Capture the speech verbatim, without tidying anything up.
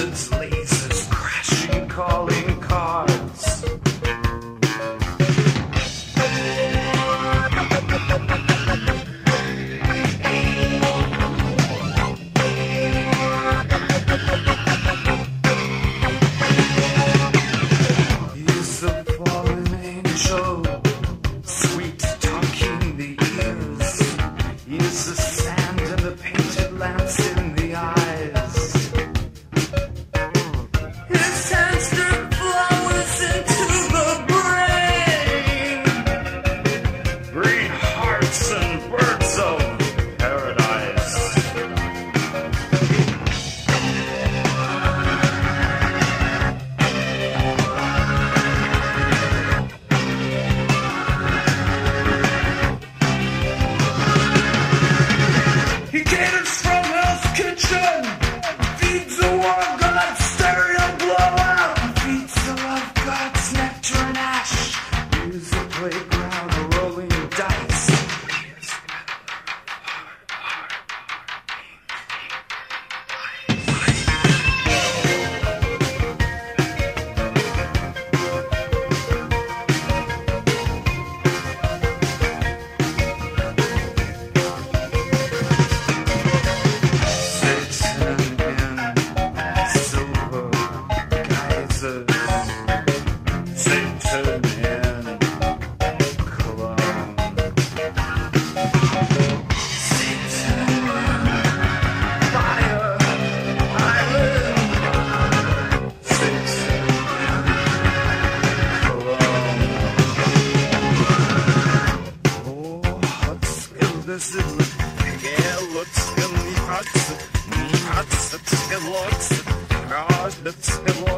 lizards, lasers, crashing calling cards. He's a fallen angel, sweet talking the ears. He's the sand and the painted lamps in the eyes. His hands drip flowers into the brain. Green hearts and birds of paradise. He caters from Hell's Kitchen, feeds the war god stereo blowout, feeds the love gods nectar and ash, use the playground rolling dice. Satan in silver guises, Satan in cologne, Satan in fire island, Satan in cologne. Oh, Hutskill, this is Lutskill, me Hutskill, me Hutskill, Lutskill, God, Lutskill,